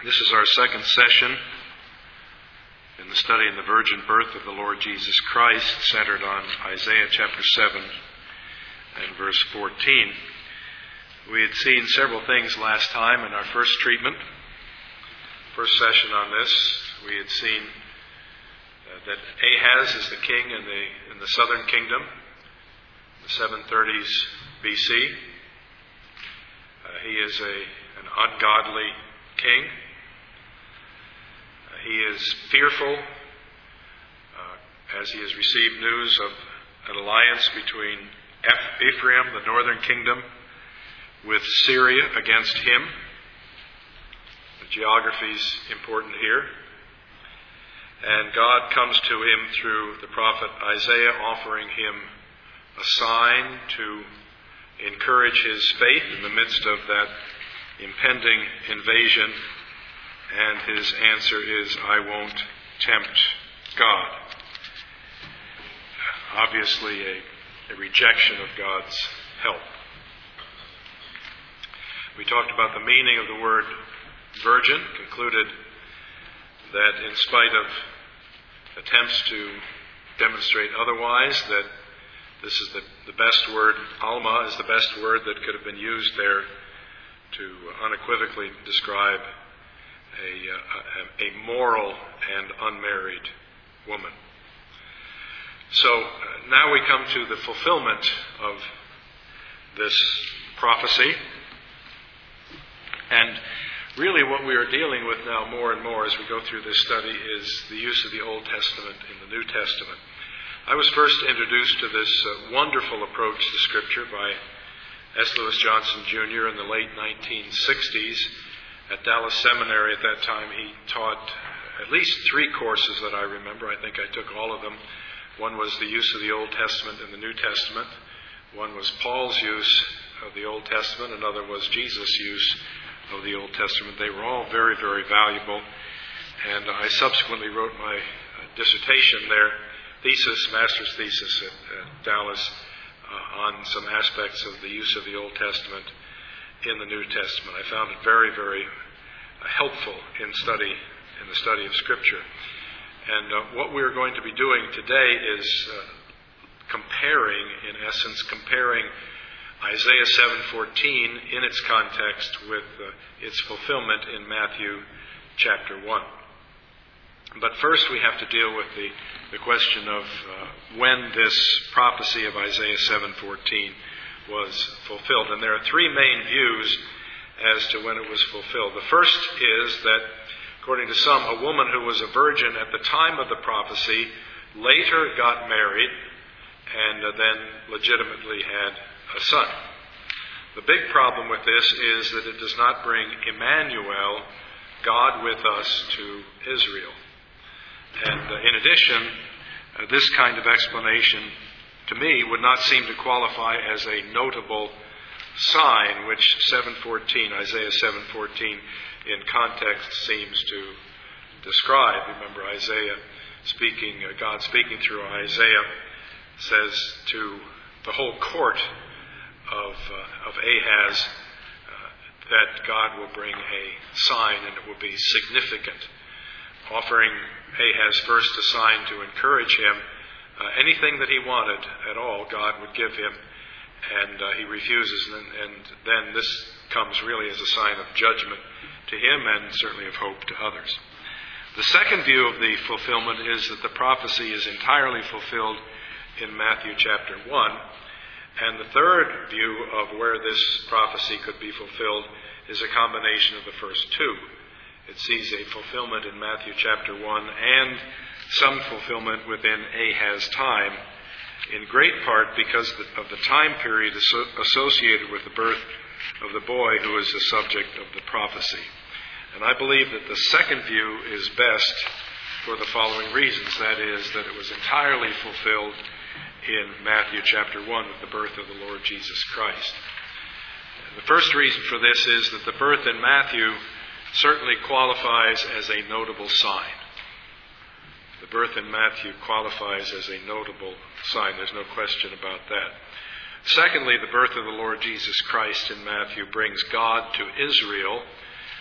This is our second session in the study in the virgin birth of the Lord Jesus Christ, centered on Isaiah chapter 7 and verse 14. We had seen several things last time in our first treatment. First session on this, we had seen that Ahaz is the king in the southern kingdom, the 730s BC. He is an ungodly king. He is fearful as he has received news of an alliance between Ephraim, the northern kingdom, with Syria against him. The geography is important here. And God comes to him through the prophet Isaiah, offering him a sign to encourage his faith in the midst of that impending invasion. And his answer is, I won't tempt God. Obviously a rejection of God's help. We talked about the meaning of the word virgin, concluded that in spite of attempts to demonstrate otherwise, that this is the best word, Alma is the best word that could have been used there to unequivocally describe a moral and unmarried woman. So now we come to the fulfillment of this prophecy. And really what we are dealing with now more and more as we go through this study is the use of the Old Testament in the New Testament. I was first introduced to this wonderful approach to Scripture by S. Lewis Johnson, Jr. in the late 1960s. At Dallas Seminary at that time, he taught at least 3 courses that I remember. I think I took all of them. One was the use of the Old Testament and the New Testament. One was Paul's use of the Old Testament. Another was Jesus' use of the Old Testament. They were all very, very valuable. And I subsequently wrote my dissertation there, master's thesis at Dallas, on some aspects of the use of the Old Testament in the New Testament. I found it very, very helpful in the study of Scripture. And what we're going to be doing today is comparing Isaiah 7:14 in its context with its fulfillment in Matthew chapter 1. But first we have to deal with the question of when this prophecy of Isaiah 7:14 was fulfilled. And there are 3 main views as to when it was fulfilled. The first is that, according to some, a woman who was a virgin at the time of the prophecy later got married and then legitimately had a son. The big problem with this is that it does not bring Emmanuel, God with us, to Israel. And in addition, this kind of explanation to me would not seem to qualify as a notable sign, which Isaiah 7:14 in context seems to describe. Remember, God speaking through Isaiah says to the whole court of Ahaz that God will bring a sign and it will be significant, offering Ahaz first a sign to encourage him. Anything that he wanted at all, God would give him, and he refuses. And then this comes really as a sign of judgment to him and certainly of hope to others. The second view of the fulfillment is that the prophecy is entirely fulfilled in Matthew chapter 1. And the third view of where this prophecy could be fulfilled is a combination of the first 2. It sees a fulfillment in Matthew chapter 1 and some fulfillment within Ahaz's time, in great part because of the time period associated with the birth of the boy who is the subject of the prophecy. And I believe that the second view is best for the following reasons. That is, that it was entirely fulfilled in Matthew chapter 1 with the birth of the Lord Jesus Christ. The first reason for this is that the birth in Matthew certainly qualifies as a notable sign. The birth in Matthew qualifies as a notable sign. There's no question about that. Secondly, the birth of the Lord Jesus Christ in Matthew brings God to Israel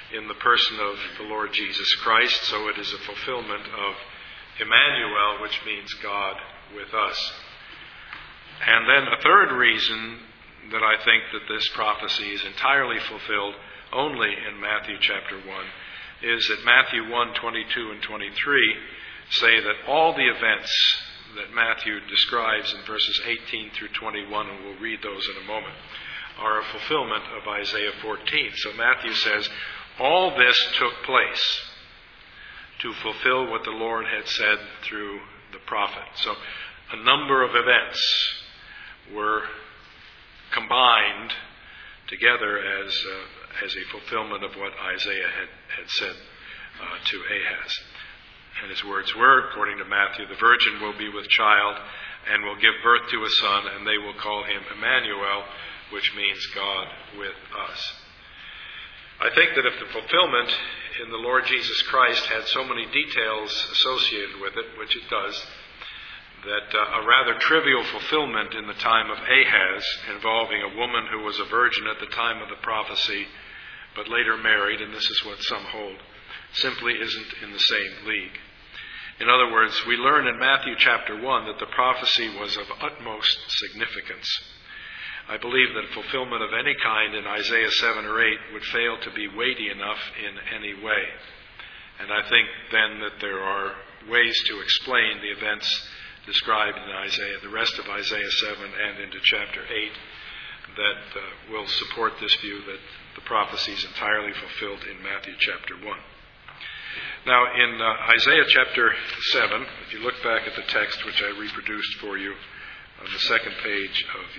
in the person of the Lord Jesus Christ, so it is a fulfillment of Emmanuel, which means God with us. And then a third reason that I think that this prophecy is entirely fulfilled only in Matthew chapter 1 is that Matthew 1, 22 and 23 say that all the events that Matthew describes in verses 18 through 21, and we'll read those in a moment, are a fulfillment of Isaiah 14. So Matthew says, all this took place to fulfill what the Lord had said through the prophet. So a number of events were combined together as a fulfillment of what Isaiah had said to Ahaz. And his words were, according to Matthew, the virgin will be with child and will give birth to a son, and they will call him Emmanuel, which means God with us. I think that if the fulfillment in the Lord Jesus Christ had so many details associated with it, which it does, that a rather trivial fulfillment in the time of Ahaz, involving a woman who was a virgin at the time of the prophecy, but later married, and this is what some hold, simply isn't in the same league. In other words, we learn in Matthew chapter 1 that the prophecy was of utmost significance. I believe that fulfillment of any kind in Isaiah 7 or 8 would fail to be weighty enough in any way. And I think then that there are ways to explain the events described in Isaiah, the rest of Isaiah 7 and into chapter 8, that will support this view that the prophecy is entirely fulfilled in Matthew chapter 1. Now, in Isaiah chapter 7, if you look back at the text which I reproduced for you on the third page of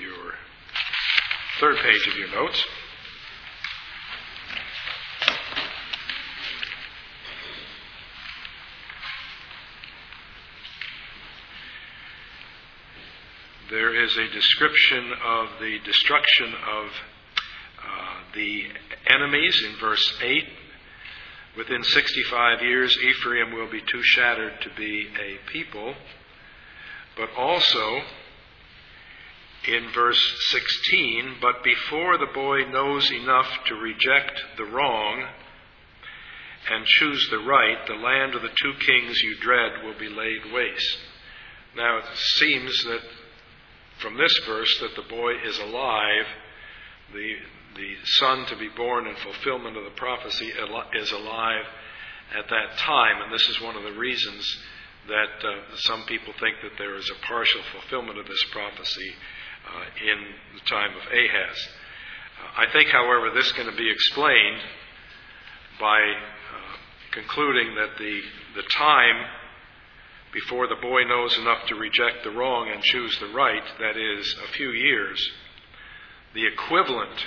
your notes, there is a description of the destruction of the enemies in verse 8. Within 65 years, Ephraim will be too shattered to be a people. But also, in verse 16, but before the boy knows enough to reject the wrong and choose the right, the land of the two kings you dread will be laid waste. Now, it seems that from this verse that the boy is alive, the son to be born in fulfillment of the prophecy is alive at that time. And this is one of the reasons that some people think that there is a partial fulfillment of this prophecy in the time of Ahaz. I think, however, this can be explained by concluding that the time before the boy knows enough to reject the wrong and choose the right, that is, a few years, the equivalent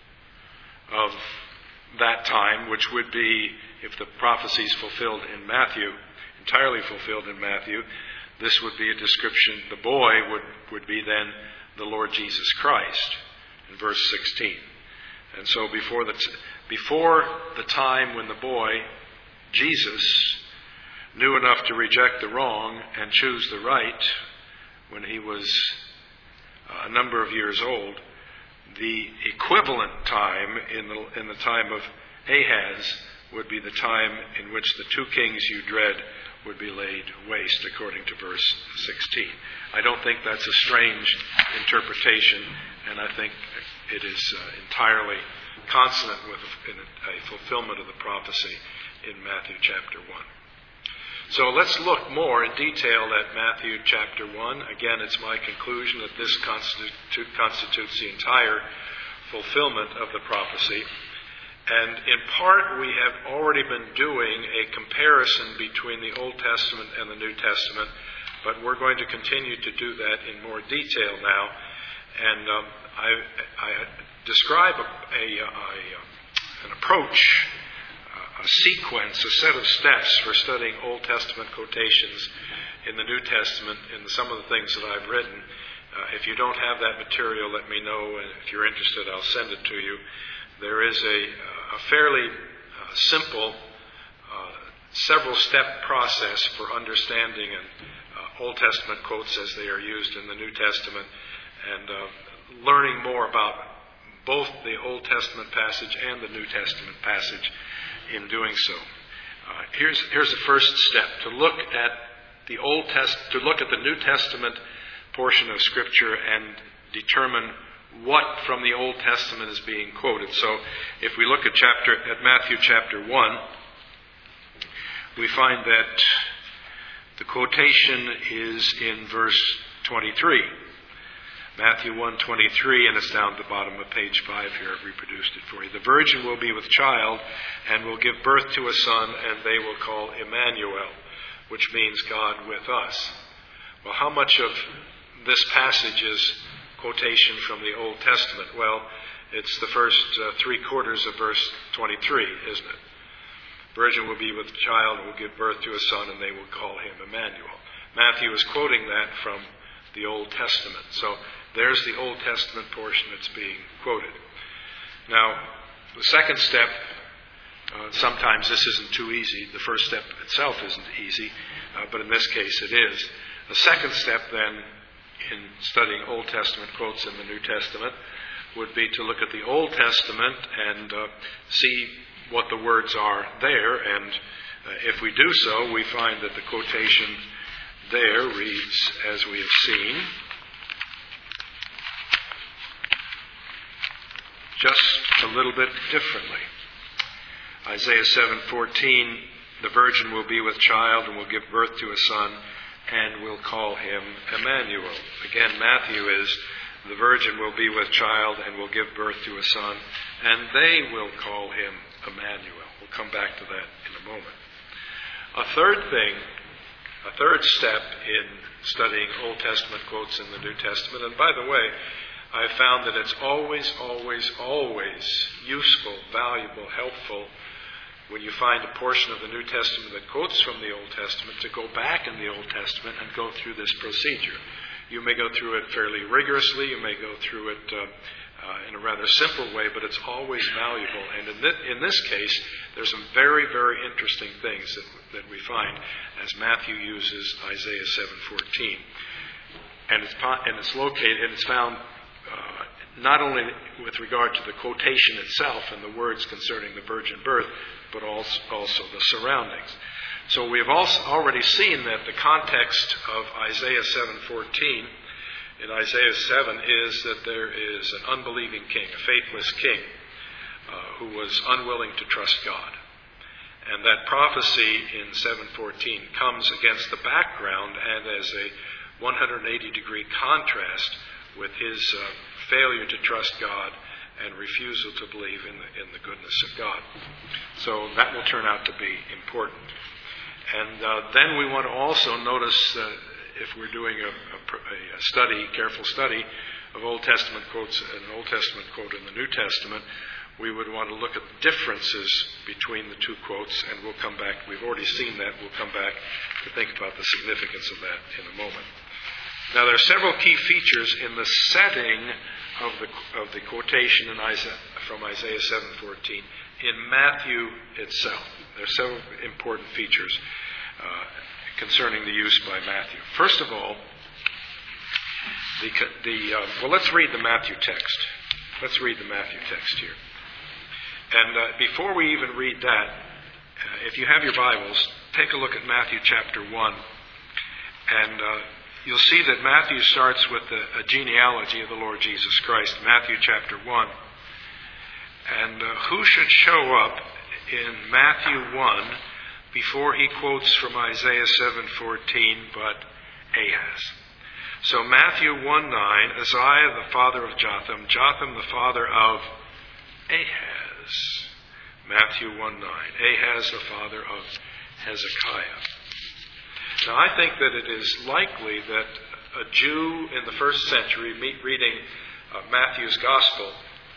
of that time, which would be, if the prophecy is fulfilled in Matthew, entirely fulfilled in Matthew, this would be a description, the boy would be then the Lord Jesus Christ, in verse 16. And so before the time when the boy, Jesus, knew enough to reject the wrong and choose the right, when he was a number of years old, the equivalent time in the time of Ahaz would be the time in which the two kings you dread would be laid waste, according to verse 16. I don't think that's a strange interpretation, and I think it is entirely consonant with a fulfillment of the prophecy in Matthew chapter 1. So let's look more in detail at Matthew chapter 1. Again, it's my conclusion that this constitutes the entire fulfillment of the prophecy. And in part, we have already been doing a comparison between the Old Testament and the New Testament, but we're going to continue to do that in more detail now. And I describe an approach, a sequence, a set of steps for studying Old Testament quotations in the New Testament in some of the things that I've written. If you don't have that material, let me know, and if you're interested, I'll send it to you. There is a fairly simple several-step process for understanding Old Testament quotes as they are used in the New Testament, and learning more about both the Old Testament passage and the New Testament passage. in doing so. Here's the first step: to look at the New Testament portion of Scripture and determine what from the Old Testament is being quoted. So, if we look at Matthew chapter 1, we find that the quotation is in verse 23. Matthew 1:23, and it's down at the bottom of page 5 here. I've reproduced it for you. The virgin will be with child and will give birth to a son, and they will call Emmanuel, which means God with us. Well, how much of this passage is quotation from the Old Testament? Well, it's the first 3/4 of verse 23, isn't it? Virgin will be with child and will give birth to a son, and they will call him Emmanuel. Matthew is quoting that from the Old Testament. So there's the Old Testament portion that's being quoted. Now, the second step, sometimes this isn't too easy. The first step itself isn't easy, but in this case it is. The second step then in studying Old Testament quotes in the New Testament would be to look at the Old Testament and see what the words are there. And if we do so, we find that the quotation there reads as we have seen, just a little bit differently. Isaiah 7:14, the virgin will be with child and will give birth to a son and will call him Emmanuel. Again, Matthew is, the virgin will be with child and will give birth to a son, and they will call him Emmanuel. We'll come back to that in a moment. A third step in studying Old Testament quotes in the New Testament, and by the way, I've found that it's always useful, valuable, helpful when you find a portion of the New Testament that quotes from the Old Testament to go back in the Old Testament and go through this procedure. You may go through it fairly rigorously, you may go through it in a rather simple way, but it's always valuable. And in this case, there's some very, very interesting things that we find as Matthew uses Isaiah 7:14. And it's found not only with regard to the quotation itself and the words concerning the virgin birth, but also the surroundings. So we have also already seen that the context of Isaiah 7:14 in Isaiah 7 is that there is an unbelieving king, a faithless king, who was unwilling to trust God. And that prophecy in 7:14 comes against the background and as a 180-degree contrast with his failure to trust God and refusal to believe in the goodness of God. So that will turn out to be important. And then we want to also notice, if we're doing a careful study of Old Testament quotes, an Old Testament quote in the New Testament, we would want to look at the differences between the two quotes, and we'll come back. We've already seen that. We'll come back to think about the significance of that in a moment. Now, there are several key features in the setting of the quotation from Isaiah 7:14 in Matthew itself. There are several important features concerning the use by Matthew. First of all, let's read the Matthew text. Let's read the Matthew text here. And before we even read that, if you have your Bibles, take a look at Matthew chapter 1. And you'll see that Matthew starts with a genealogy of the Lord Jesus Christ, Matthew chapter 1. And who should show up in Matthew 1 before he quotes from Isaiah 7:14 but Ahaz? So Matthew 1:9, Uzziah the father of Jotham, Jotham the father of Ahaz. Matthew 1:9, Ahaz the father of Hezekiah. Now I think that it is likely that a Jew in the first century reading Matthew's Gospel,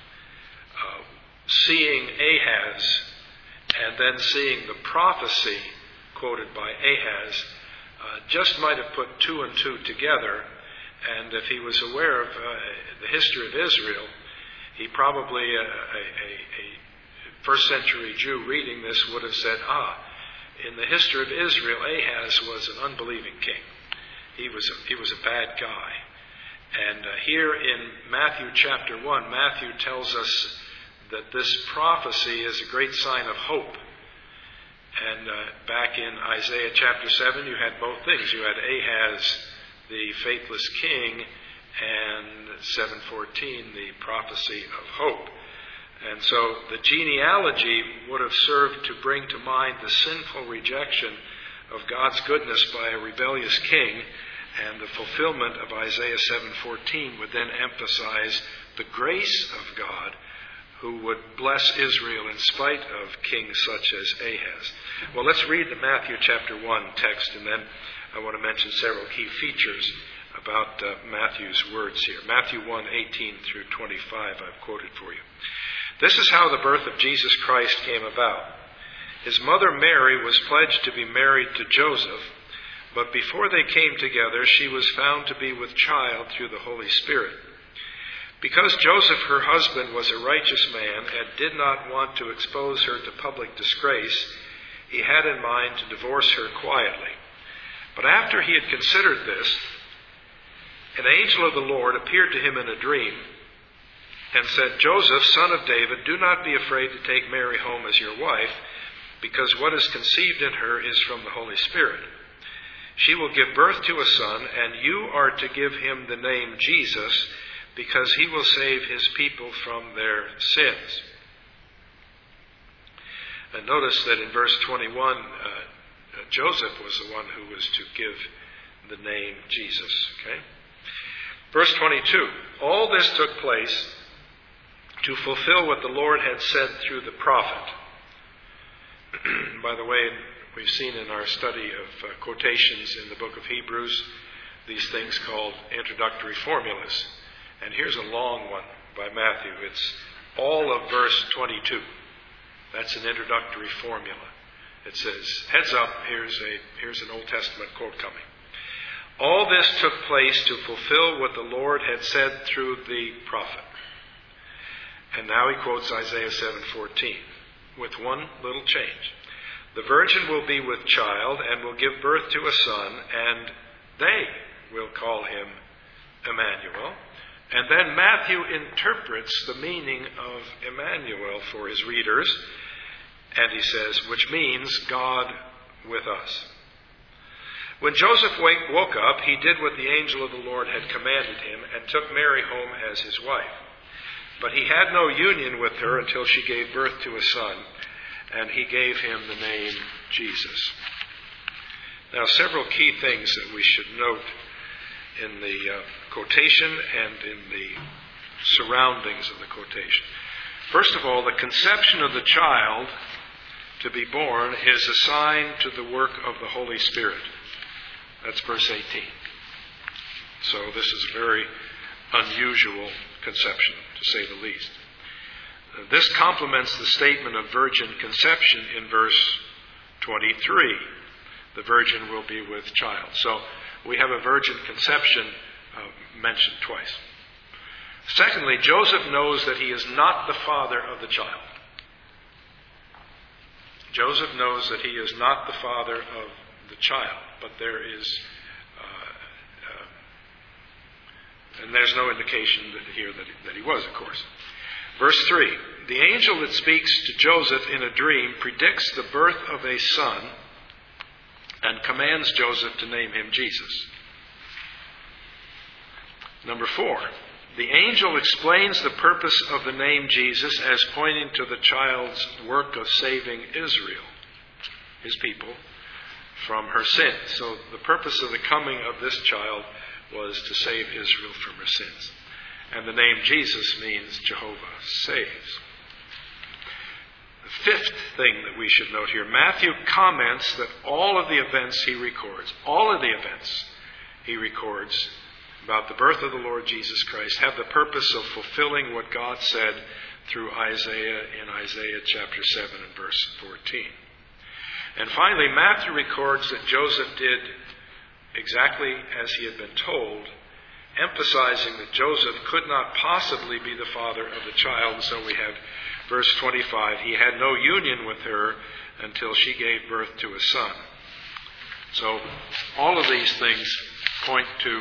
seeing Ahaz and then seeing the prophecy quoted by Ahaz, just might have put two and two together. And if he was aware of the history of Israel, he probably, a first century Jew reading this would have said, in the history of Israel, Ahaz was an unbelieving king. He was a bad guy. And here in Matthew chapter 1, Matthew tells us that this prophecy is a great sign of hope And back in Isaiah chapter 7, you had both things. You had Ahaz, the faithless king, and 7:14, the prophecy of hope. And so the genealogy would have served to bring to mind the sinful rejection of God's goodness by a rebellious king, and the fulfillment of Isaiah 7:14 would then emphasize the grace of God, who would bless Israel in spite of kings such as Ahaz. Well, let's read the Matthew chapter 1 text, and then I want to mention several key features about Matthew's words here. Matthew 1:18 through 25, I've quoted for you. This is how the birth of Jesus Christ came about. His mother Mary was pledged to be married to Joseph, but before they came together, she was found to be with child through the Holy Spirit. Because Joseph, her husband, was a righteous man and did not want to expose her to public disgrace, he had in mind to divorce her quietly. But after he had considered this, an angel of the Lord appeared to him in a dream and said, "Joseph, son of David, do not be afraid to take Mary home as your wife, because what is conceived in her is from the Holy Spirit. She will give birth to a son, and you are to give him the name Jesus, because he will save his people from their sins." And notice that in verse 21, Joseph was the one who was to give the name Jesus. Okay? Verse 22, all this took place to fulfill what the Lord had said through the prophet. By the way, we've seen in our study of quotations in the book of Hebrews these things called introductory formulas. And here's a long one by Matthew. It's all of verse 22. That's an introductory formula. It says, heads up, here's an Old Testament quote coming. All this took place to fulfill what the Lord had said through the prophet. And now he quotes Isaiah 7:14 with one little change. The virgin will be with child and will give birth to a son, and they will call him Emmanuel. And then Matthew interprets the meaning of Emmanuel for his readers, and he says, which means God with us. When Joseph woke up, he did what the angel of the Lord had commanded him and took Mary home as his wife. But he had no union with her until she gave birth to a son, and he gave him the name Jesus. Now, several key things that we should note in the quotation and in the surroundings of the quotation. First of all, the conception of the child to be born is a sign to the work of the Holy Spirit. That's verse 18. So this is a very unusual conception, to say the least. This complements the statement of virgin conception in verse 23. The virgin will be with child. So we have a virgin conception mentioned twice. Secondly, Joseph knows that he is not the father of the child. Joseph knows that he is not the father of the child, but there is, and there's no indication here that he was, of course. Verse 3, the angel that speaks to Joseph in a dream predicts the birth of a son and commands Joseph to name him Jesus. Number 4, the angel explains the purpose of the name Jesus as pointing to the child's work of saving Israel, his people, from her sins. So the purpose of the coming of this child was to save Israel from her sins. And the name Jesus means Jehovah saves. The fifth thing that we should note here, Matthew comments that all of the events he records about the birth of the Lord Jesus Christ have the purpose of fulfilling what God said through Isaiah in Isaiah chapter 7 and verse 14. And finally, Matthew records that Joseph did exactly as he had been told, emphasizing that Joseph could not possibly be the father of the child. And so we have verse 25, he had no union with her until she gave birth to a son. So all of these things point to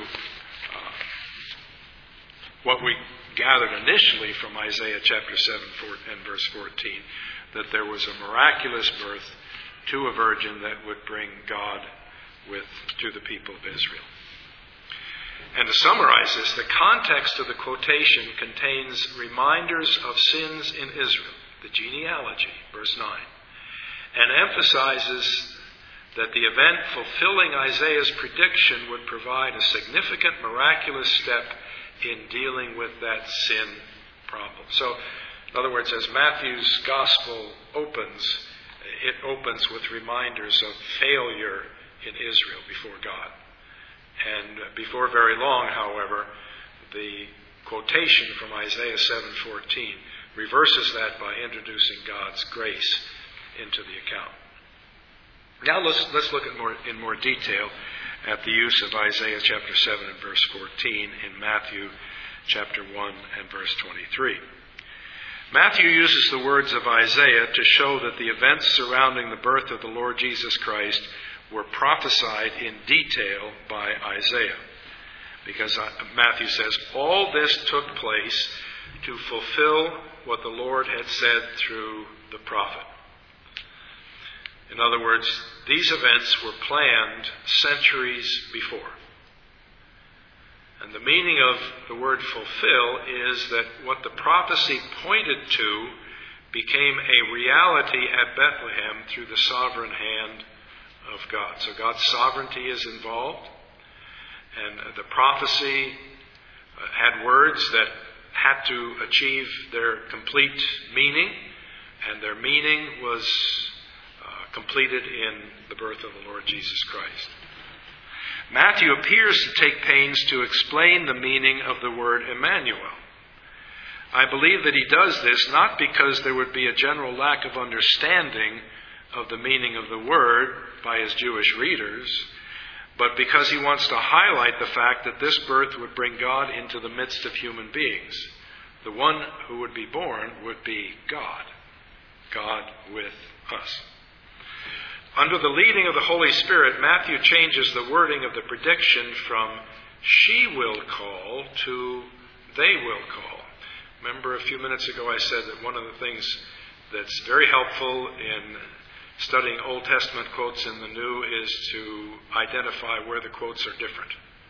what we gathered initially from Isaiah chapter 7 and verse 14, that there was a miraculous birth to a virgin that would bring God to the people of Israel. And to summarize this, the context of the quotation contains reminders of sins in Israel, the genealogy, verse 9, and emphasizes that the event fulfilling Isaiah's prediction would provide a significant miraculous step in dealing with that sin problem. So, in other words, as Matthew's gospel opens, it opens with reminders of failure in Israel before God. And before very long, however, the quotation from Isaiah 7:14 reverses that by introducing God's grace into the account. Now let's look at in more detail at the use of Isaiah chapter 7 and verse 14 in Matthew chapter 1 and verse 23. Matthew uses the words of Isaiah to show that the events surrounding the birth of the Lord Jesus Christ were prophesied in detail by Isaiah. Because Matthew says, all this took place to fulfill what the Lord had said through the prophet. In other words, these events were planned centuries before. And the meaning of the word fulfill is that what the prophecy pointed to became a reality at Bethlehem through the sovereign hand of God. So God's sovereignty is involved. And the prophecy had words that had to achieve their complete meaning. And their meaning was completed in the birth of the Lord Jesus Christ. Matthew appears to take pains to explain the meaning of the word Emmanuel. I believe that he does this not because there would be a general lack of understanding of the meaning of the word by his Jewish readers, but because he wants to highlight the fact that this birth would bring God into the midst of human beings. The one who would be born would be God. God with us. Under the leading of the Holy Spirit, Matthew changes the wording of the prediction from she will call to they will call. Remember a few minutes ago I said that one of the things that's very helpful in studying Old Testament quotes in the New is to identify where the quotes are different.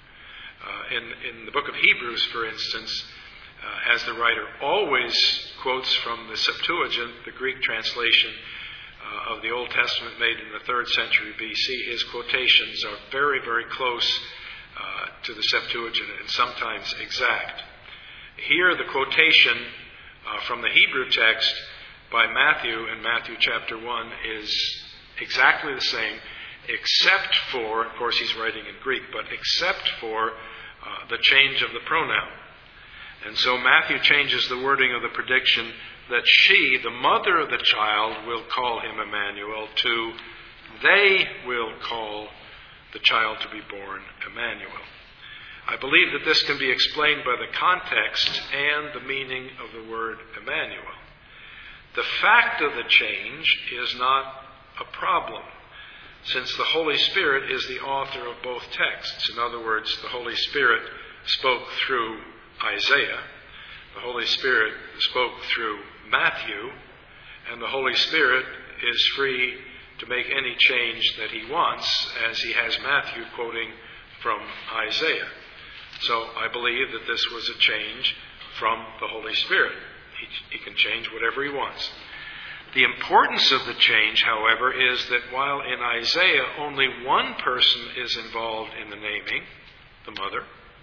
In the book of Hebrews, for instance, as the writer always quotes from the Septuagint, the Greek translation of the Old Testament made in the 3rd century BC, his quotations are very, very close to the Septuagint and sometimes exact. Here the quotation from the Hebrew text by Matthew in Matthew chapter 1 is exactly the same, except for, of course he's writing in Greek, but except for the change of the pronoun. And so Matthew changes the wording of the prediction that she, the mother of the child, will call him Emmanuel to they will call the child to be born Emmanuel. I believe that this can be explained by the context and the meaning of the word Emmanuel. The fact of the change is not a problem, since the Holy Spirit is the author of both texts. In other words, the Holy Spirit spoke through Isaiah, the Holy Spirit spoke through Matthew, and the Holy Spirit is free to make any change that he wants, as he has Matthew quoting from Isaiah. So I believe that this was a change from the Holy Spirit. He can change whatever he wants. The importance of the change, however, is that while in Isaiah only one person is involved in the naming, the mother,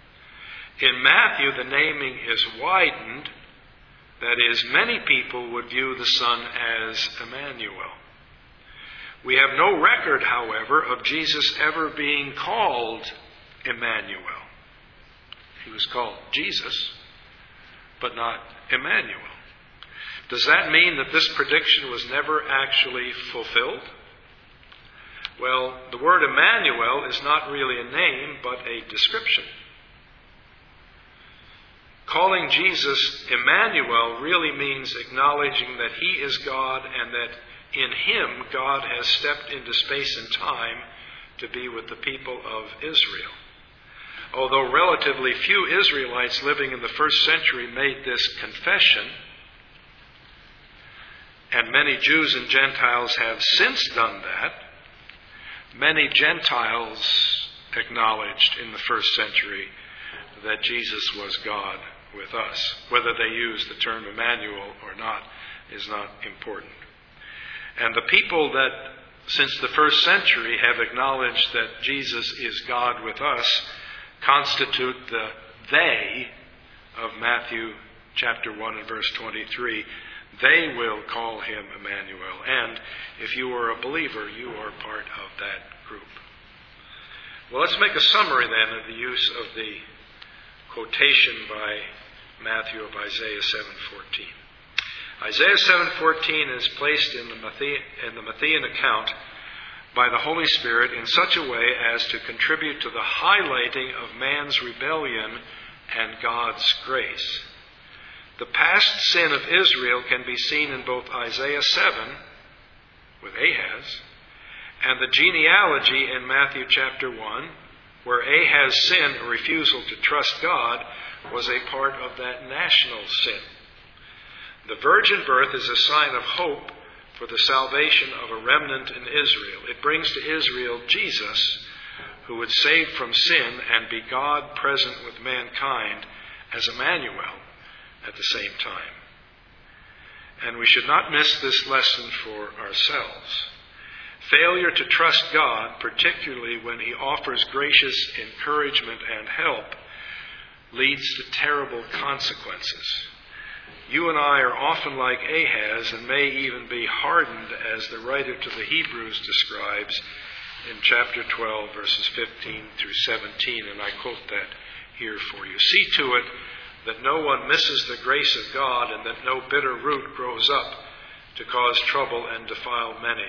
in Matthew the naming is widened. That is, many people would view the Son as Emmanuel. We have no record, however, of Jesus ever being called Emmanuel. He was called Jesus, but not Emmanuel. Does that mean that this prediction was never actually fulfilled? Well, the word Emmanuel is not really a name, but a description. Calling Jesus Emmanuel really means acknowledging that he is God and that in him God has stepped into space and time to be with the people of Israel. Although relatively few Israelites living in the first century made this confession, And many Jews and Gentiles have since done that. Many Gentiles acknowledged in the first century that Jesus was God with us. Whether they use the term Emmanuel or not is not important. And the people that since the first century have acknowledged that Jesus is God with us constitute the they of Matthew chapter 1 and verse 23. They will call him Emmanuel. And if you are a believer, you are part of that group. Well, let's make a summary then of the use of the quotation by Matthew of Isaiah 7:14. Isaiah 7:14 is placed in the Matthean account by the Holy Spirit in such a way as to contribute to the highlighting of man's rebellion and God's grace. The past sin of Israel can be seen in both Isaiah 7 with Ahaz and the genealogy in Matthew chapter 1, where Ahaz's sin, a refusal to trust God, was a part of that national sin. The virgin birth is a sign of hope for the salvation of a remnant in Israel. It brings to Israel Jesus, who would save from sin and be God present with mankind as Emmanuel at the same time. And we should not miss this lesson for ourselves. Failure to trust God, particularly when he offers gracious encouragement and help, leads to terrible consequences. You and I are often like Ahaz and may even be hardened, as the writer to the Hebrews describes in chapter 12, verses 15 through 17, and I quote that here for you. See to it that no one misses the grace of God and that no bitter root grows up to cause trouble and defile many.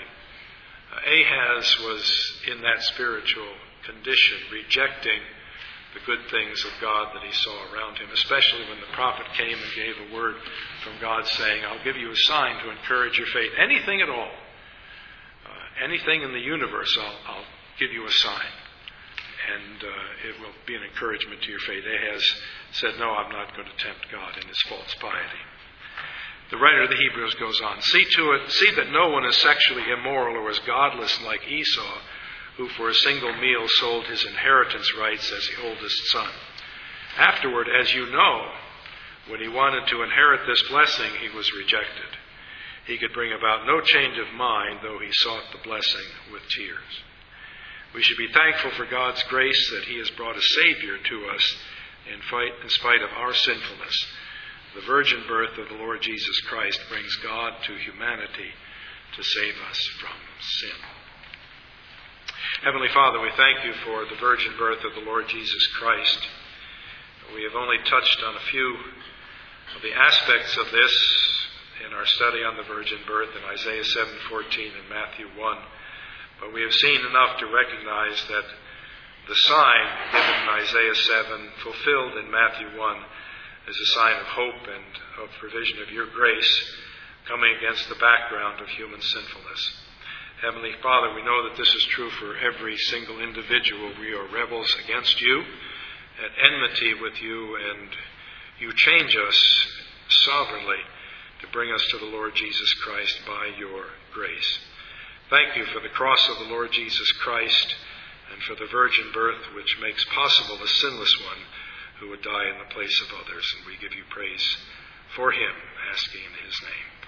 Ahaz was in that spiritual condition, rejecting the good things of God that he saw around him, especially when the prophet came and gave a word from God saying, I'll give you a sign to encourage your faith. Anything at all. Anything in the universe, I'll give you a sign. And it will be an encouragement to your faith. Ahaz said, no, I'm not going to tempt God in his false piety. The writer of the Hebrews goes on, see that no one is sexually immoral or is godless like Esau, who for a single meal sold his inheritance rights as the oldest son. Afterward, as you know, when he wanted to inherit this blessing, he was rejected. He could bring about no change of mind, though he sought the blessing with tears. We should be thankful for God's grace that he has brought a Savior to us in spite of our sinfulness. The virgin birth of the Lord Jesus Christ brings God to humanity to save us from sin. Heavenly Father, we thank you for the virgin birth of the Lord Jesus Christ. We have only touched on a few of the aspects of this in our study on the virgin birth in Isaiah 7:14 and Matthew 1. But we have seen enough to recognize that the sign given in Isaiah 7, fulfilled in Matthew 1, is a sign of hope and of provision of your grace coming against the background of human sinfulness. Heavenly Father, we know that this is true for every single individual. We are rebels against you, at enmity with you, and you change us sovereignly to bring us to the Lord Jesus Christ by your grace. Thank you for the cross of the Lord Jesus Christ and for the virgin birth which makes possible the sinless one who would die in the place of others. And we give you praise for him, asking in his name.